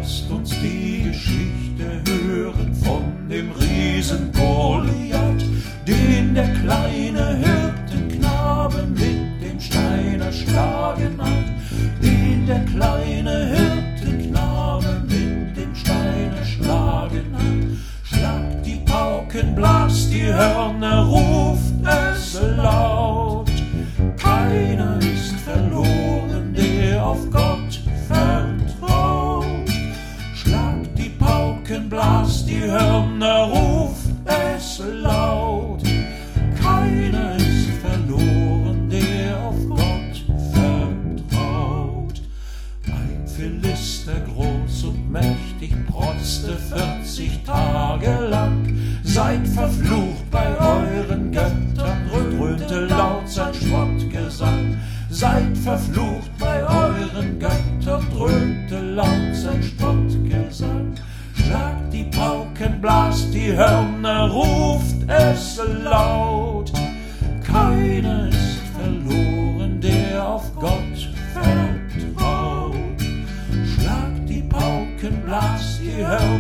lasst uns die Geschichte hören von dem Riesen Goliath, den der kleine Hirtenknabe mit dem Stein erschlagen hat, den der kleine Hirtenknabe mit dem Stein erschlagen hat. Schlagt die Pauken, blast die Hörner, ruft es laut. Keiner ist verloren, der auf Gott vertraut. Schlagt die Pauken, blast die Hörner, ruft es laut. Keiner ist verloren, der auf Gott vertraut. Ein Philister groß und mächtig protzte 40 Tage lang. Seid verflucht bei euren Göttern, dröhnte laut sein Spottgesang. Seid verflucht bei euren Göttern, dröhnte laut sein Spottgesang. Schlagt die Pauken, blast die Hörner, ruft es laut. Keiner ist verloren, der auf Gott vertraut. Schlagt die Pauken, blast die Hörner,